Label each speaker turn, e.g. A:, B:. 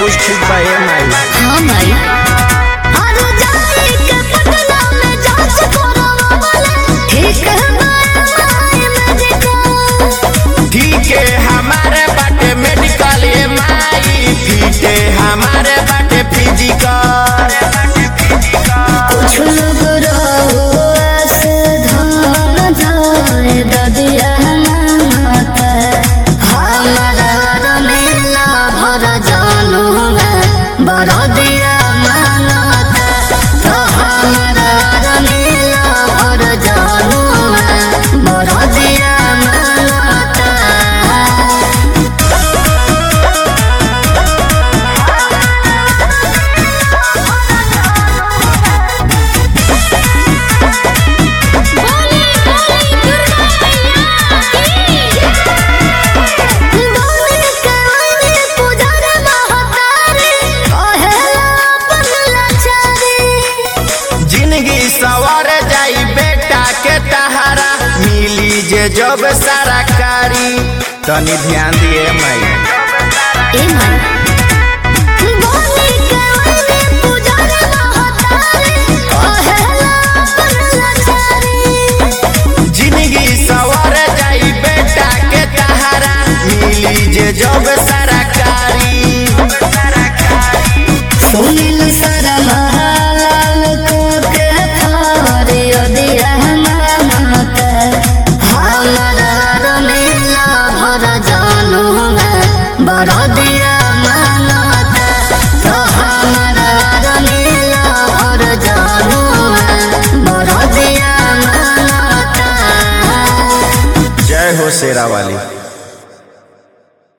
A: कुछ ठीक बा ए माई।
B: हाँ माई अरे जाई के पटना में जांच करवावले ठीक है माई मेडिकल।
A: ठीक है हमारे बाटे मेडिकल ए माई, ठीक है हमारे बाटे फिजिकल।
B: कुछ लोग ऐसे धान जाए ददिया माता हमारा मेला भर जानू में बड़ा दिया मानता तो हमारा मेला भर जानू में बड़ा दिया मानता।
A: जिंदगी सवर जाई बेटा के तहारा मिली जे जब सारा कारी, तनी ध्यान दिए माई।
B: ए माई बोली के वाले पुजारी महतारी कहेला अपन लाचारी।
A: जिंदगी सवर जाई बेटा के तहारा मिली जे जब सारा कारी।
B: सुनील सारा महालाल को के थारे दिया मानता हमारा मेला भर जानू में बड़ा दिया